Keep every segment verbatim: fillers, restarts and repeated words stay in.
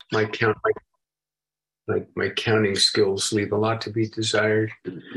my count, my, my, my counting skills leave a lot to be desired.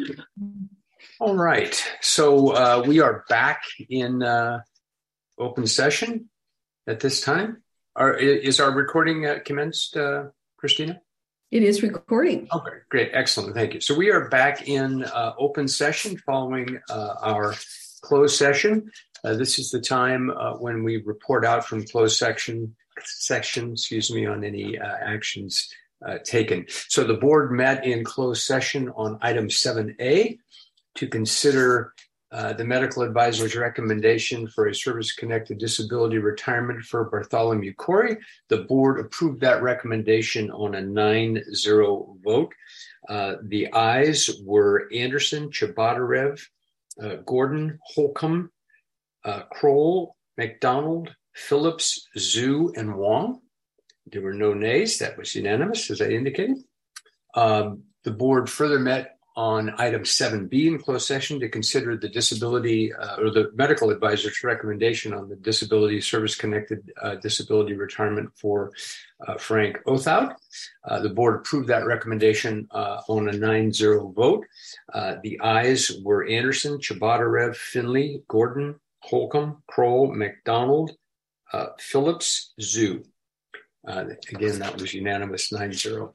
All right. So uh, we are back in uh, open session at this time. Are, is our recording uh, commenced, uh, Christina? It is recording. Okay, great. Excellent. Thank you. So we are back in uh, open session following uh, our closed session. Uh, this is the time uh, when we report out from closed section, section, excuse me, on any uh, actions uh, taken. So the board met in closed session on item seven A to consider uh, the medical advisor's recommendation for a service-connected disability retirement for Bartholomew Corey. The board approved that recommendation on a nine zero vote. Uh, the ayes were Anderson, Chabatarev, uh, Gordon, Holcomb, uh, Kroll, McDonald, Phillips, Zhu, and Wong. There were no nays. That was unanimous, as I indicated. Um, the board further met on item seven B in closed session to consider the disability uh, or the medical advisor's recommendation on the disability service-connected uh, disability retirement for uh, Frank Othout. Uh, the board approved that recommendation uh, on a nine zero vote. Uh, the ayes were Anderson, Chabatarev, Finley, Gordon, Holcomb, Kroll, McDonald, uh, Phillips, Zhu. Uh, again, that was unanimous, nine zero.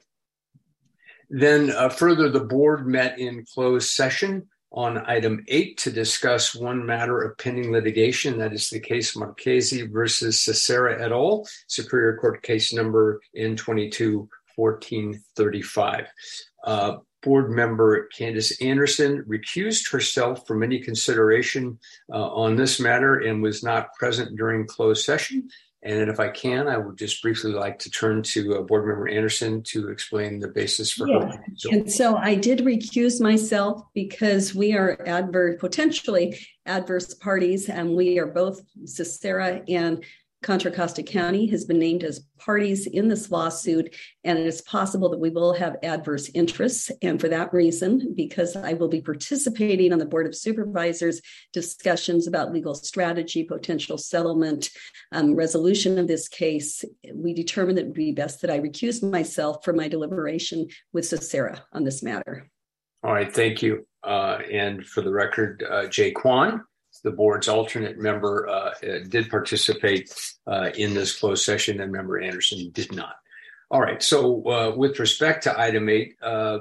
Then uh, further, the board met in closed session on item eight to discuss one matter of pending litigation. That is the case Marchese versus Cesara et al., Superior Court case number N twenty-two fourteen thirty-five. Uh, board member Candace Anderson recused herself from any consideration uh, on this matter and was not present during closed session. And if I can, I would just briefly like to turn to uh, Board Member Anderson to explain the basis for yeah. her. So, and so I did recuse myself because we are adverse, potentially adverse parties, and we are both, Cesara and Contra Costa County has been named as parties in this lawsuit, and it is possible that we will have adverse interests. And for that reason, because I will be participating on the Board of Supervisors discussions about legal strategy, potential settlement, um, resolution of this case, we determined that it would be best that I recuse myself from my deliberation with Cesara on this matter. All right, thank you. Uh, and for the record, uh, Jay Kwan, the board's alternate member, uh, did participate uh, in this closed session, and member Anderson did not. All right, so uh, with respect to item eight, uh,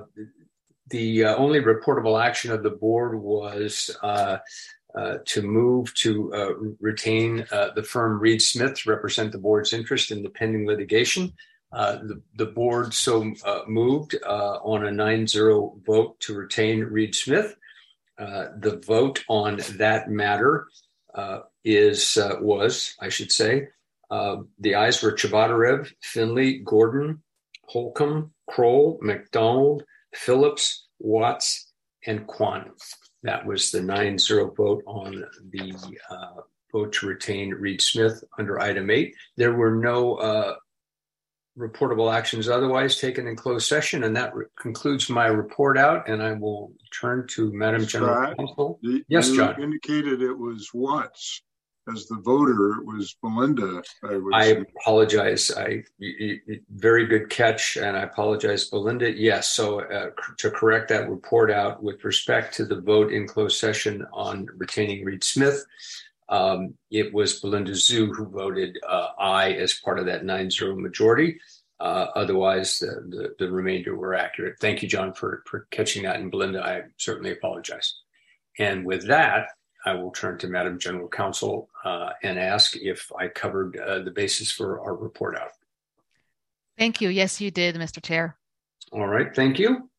the uh, only reportable action of the board was uh, uh, to move to uh, retain uh, the firm Reed Smith to represent the board's interest in the pending litigation. Uh, the, the board so uh, moved uh, on a nine zero vote to retain Reed Smith. Uh, the vote on that matter uh, is uh, was, I should say, uh, the ayes were Chabatarev, Finley, Gordon, Holcomb, Kroll, McDonald, Phillips, Watts, and Kwan. That was the nine zero vote on the uh, vote to retain Reed Smith under item eight. There were no uh, reportable actions otherwise taken in closed session, and that re- concludes my report out, and I will turn to Madam General Scott, Counsel. you, Yes, you John. indicated it was Watts as the voter. It was Belinda. I, would I say. apologize. I you, you, very good catch, and I apologize, Belinda. Yes, so uh, to correct that report out with respect to the vote in closed session on retaining Reed Smith, Um, it was Belinda Zhu who voted uh, aye as part of that nine zero majority. Uh, otherwise, the, the, the remainder were accurate. Thank you, John, for, for catching that. And Belinda, I certainly apologize. And with that, I will turn to Madam General Counsel uh, and ask if I covered uh, the basis for our report out. Thank you. Yes, you did, Mister Chair. All right. Thank you.